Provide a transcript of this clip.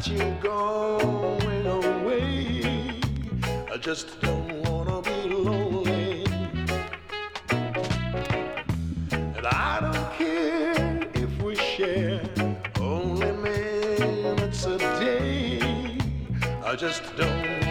you're going away. I just don't wanna be lonely. And I don't care if we share only minutes a day. I just don't